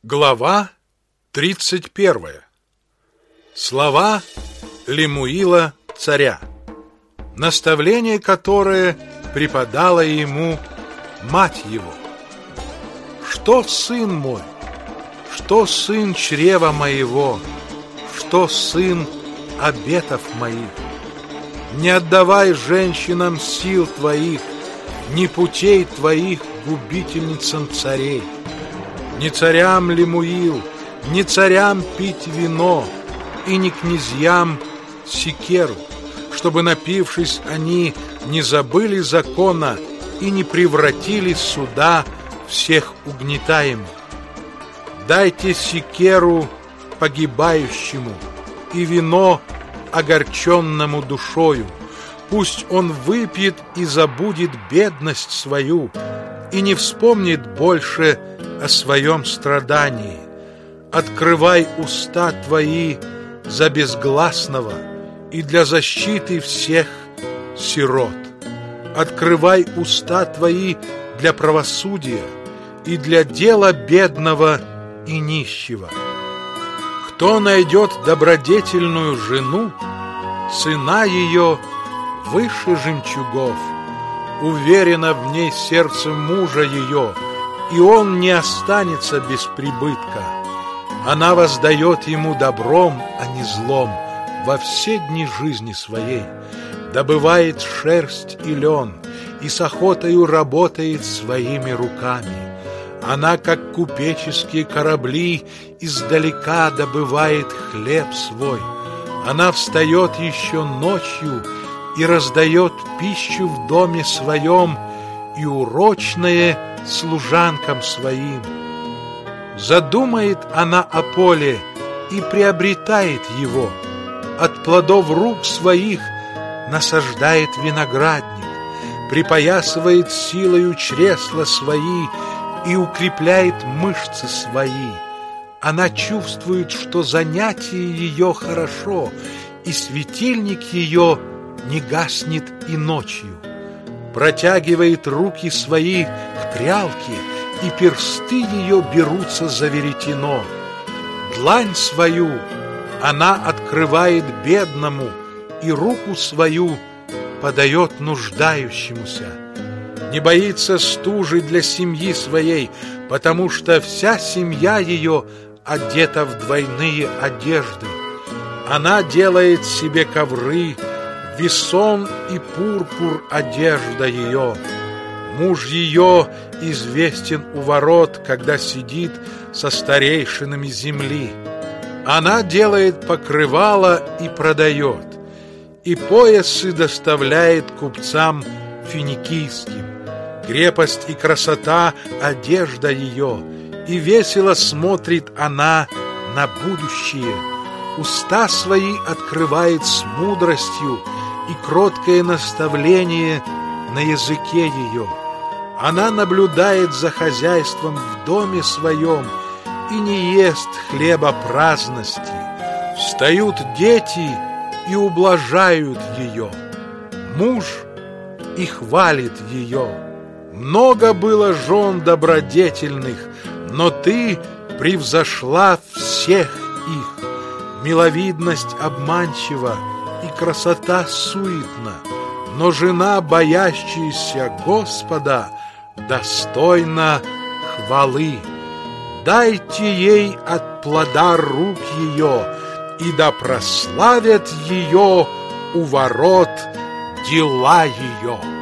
Глава 31. Слова Лемуила царя, наставление, которое преподала ему мать его. Что сын мой, что сын чрева моего, что сын обетов моих. Не отдавай женщинам сил твоих, ни путей твоих губительницам царей. Не царям Лемуил, не царям пить вино, и не князьям секеру, чтобы, напившись, они не забыли закона и не превратили суда всех угнетаемых. Дайте секеру погибающему и вино огорченному душою. Пусть он выпьет и забудет бедность свою, и не вспомнит больше о своем страдании. Открывай уста твои за безгласного и для защиты всех сирот. Открывай уста твои для правосудия и для дела бедного и нищего. Кто найдет добродетельную жену, цена ее выше жемчугов. Уверено в ней сердце мужа ее, и он не останется без прибытка. Она воздает ему добром, а не злом во все дни жизни своей. Добывает шерсть и лен, и с охотою работает своими руками. Она, как купеческие корабли, издалека добывает хлеб свой. Она встает еще ночью и раздает пищу в доме своем, и урочное служанкам своим. Задумает она о поле и приобретает его. От плодов рук своих насаждает виноградник, припоясывает силою чресла свои и укрепляет мышцы свои. Она чувствует, что занятие ее хорошо, и светильник ее не гаснет и ночью. Протягивает руки свои к прялке, и персты ее берутся за веретено. Длань свою она открывает бедному, и руку свою подает нуждающемуся. Не боится стужи для семьи своей, потому что вся семья ее одета в двойные одежды. Она делает себе ковры, весон и пурпур одежда ее. Муж ее известен у ворот, когда сидит со старейшинами земли. Она делает покрывало и продает, и поясы доставляет купцам финикийским. Крепость и красота одежда ее, и весело смотрит она на будущее. Уста свои открывает с мудростью, и кроткое наставление на языке ее. Она наблюдает за хозяйством в доме своем и не ест хлеба праздности. Встают дети и ублажают ее. Муж и хвалит ее. Много было жен добродетельных, но ты превзошла всех их. Миловидность обманчива, и красота суетна, но жена, боящаяся Господа, достойна хвалы. Дайте ей от плода рук ее, и да прославят ее у ворот дела ее.